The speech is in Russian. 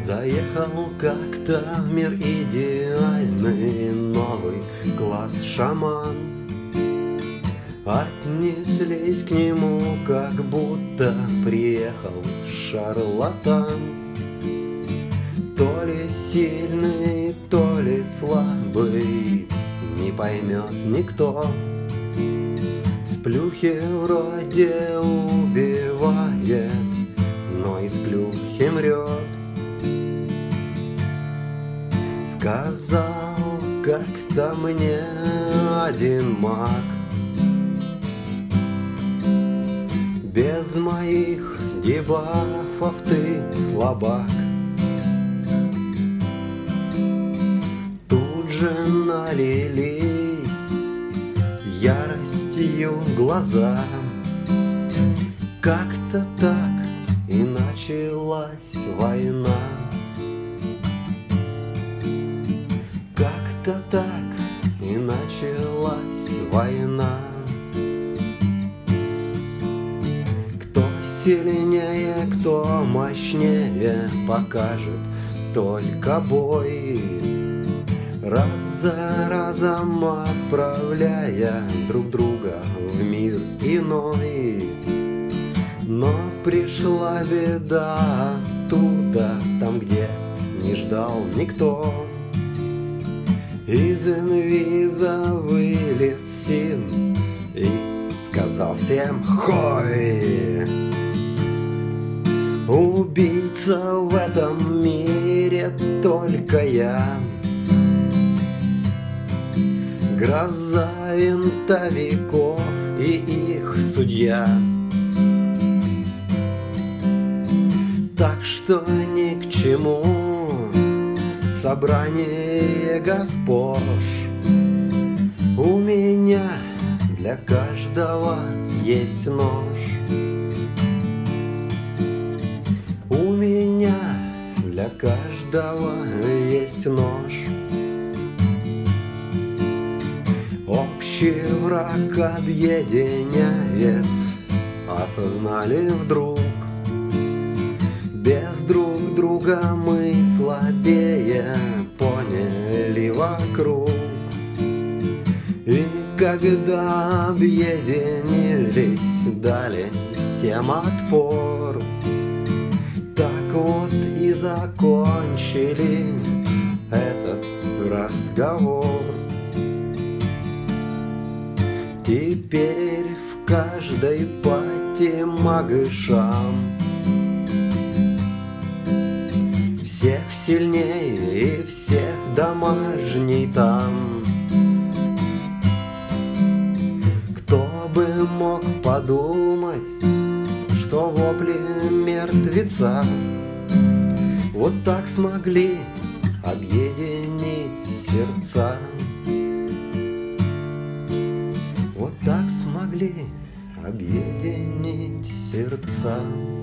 Заехал как-то в мир идеальный новый класс шаман. Отнеслись к нему, как будто приехал шарлатан. То ли сильный, то ли слабый, не поймет никто. С плюхи вроде убивает, но из плюхи мрет. Сказал как-то мне один маг: без моих дебафов ты слабак. Тут же налились яростью глаза. Как-то так и началась война. Как-то так и началась война. Кто сильнее, кто мощнее, покажет только бой. Раз за разом отправляя друг друга в мир иной. Но пришла беда оттуда, там, где не ждал никто. Из инвиза вылез Сим и сказал всем: хой! Убийца в этом мире только я, гроза винтовиков и их судья. Так что ни к чему собрание госпож. У меня для каждого есть нож. У меня для каждого есть нож. Общий враг объединяет, осознали вдруг. Без друг друга мы слабее, поняли вокруг. И когда объединились, дали всем отпор. Так вот и закончили этот разговор. Теперь в каждой пати магышам всех сильнее и всех домашний там. Кто бы мог подумать, что вопли мертвеца вот так смогли объединить сердца. Вот так смогли объединить сердца.